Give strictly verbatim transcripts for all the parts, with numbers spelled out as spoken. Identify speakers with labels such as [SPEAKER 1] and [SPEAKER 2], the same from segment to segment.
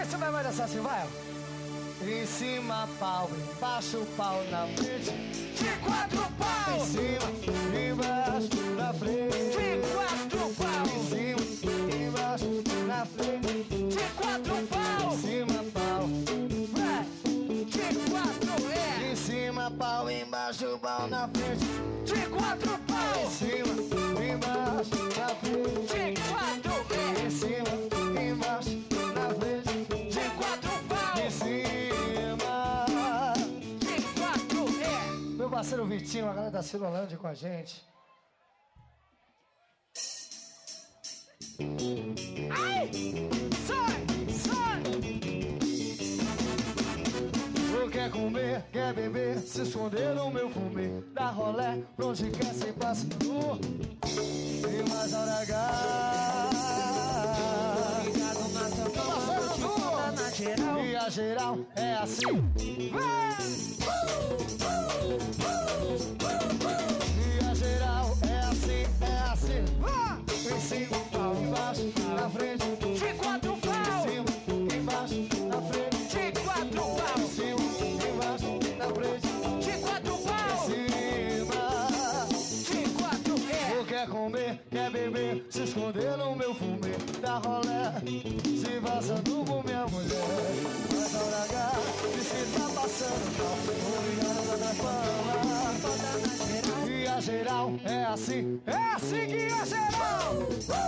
[SPEAKER 1] que você vai dançar assim, vai? Em cima pau, embaixo pau, na frente
[SPEAKER 2] De quatro pau.
[SPEAKER 1] em cima, embaixo, na frente
[SPEAKER 2] De quatro pau.
[SPEAKER 1] em cima, embaixo, na frente
[SPEAKER 2] De quatro pau.
[SPEAKER 1] em cima pau,
[SPEAKER 2] Vai. De quatro é.
[SPEAKER 1] em cima pau, embaixo pau, na frente
[SPEAKER 2] De quatro pau.
[SPEAKER 1] em cima, embaixo, na frente
[SPEAKER 2] De quatro é.
[SPEAKER 1] em cima, embaixo, na frente
[SPEAKER 2] De quatro pau.
[SPEAKER 1] em cima.
[SPEAKER 2] De quatro é.
[SPEAKER 1] Meu parceiro Vitinho, a galera da Cirolândia com a gente.
[SPEAKER 2] Ai! Sai! Sai!
[SPEAKER 1] Tu quer comer, quer beber, se esconder no meu fumê. Dá rolé, pra onde quer, sem passador. E mais hora H.
[SPEAKER 2] Ligado na sua vou te contar na geral.
[SPEAKER 1] E a geral é assim.
[SPEAKER 2] Vai!
[SPEAKER 1] E a geral é assim, é assim.
[SPEAKER 2] Vai!
[SPEAKER 1] Em cima, pau, embaixo, na frente.
[SPEAKER 2] De quatro
[SPEAKER 1] Em
[SPEAKER 2] pau.
[SPEAKER 1] cima, embaixo, na frente.
[SPEAKER 2] De quatro pau.
[SPEAKER 1] Em cima, embaixo, na frente.
[SPEAKER 2] De quatro pau.
[SPEAKER 1] Em cima.
[SPEAKER 2] De quatro é.
[SPEAKER 1] Tu quer comer, quer beber, se esconder no meu fumê. Dá rolé, se vazando com minha mulher. Mas a hora H, diz que tá passando mal. Obrigado da fama.
[SPEAKER 2] Toda na geral.
[SPEAKER 1] E a geral é assim, é assim que a geral.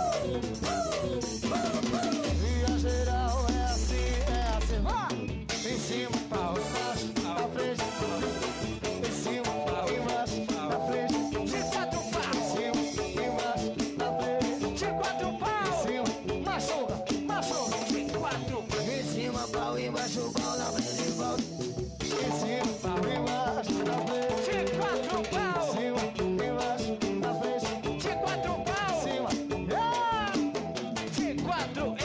[SPEAKER 1] E a geral é assim, é assim. Vá! Em cima, pau, embaixo, na frente. Em cima, pau, embaixo, na frente.
[SPEAKER 2] De quatro pau.
[SPEAKER 1] Em cima, embaixo, na frente.
[SPEAKER 2] De quatro
[SPEAKER 1] Em
[SPEAKER 2] pau.
[SPEAKER 1] cima, machuca, machuca.
[SPEAKER 2] De quatro.
[SPEAKER 1] Em cima, pau, embaixo, pau, na frente e volta. Em cima, pau, embaixo, na frente.
[SPEAKER 2] De quatro
[SPEAKER 1] Em
[SPEAKER 2] pau.
[SPEAKER 1] cima, embaixo, na frente.
[SPEAKER 2] De quatro
[SPEAKER 1] Em
[SPEAKER 2] pau.
[SPEAKER 1] cima,
[SPEAKER 2] Ah! De quatro é.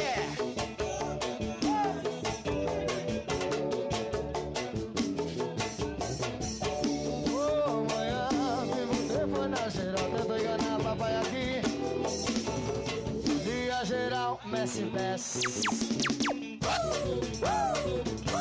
[SPEAKER 1] ô manhã, se você for na geral, tenta enganar papai aqui. E a geral, Messi, Messi.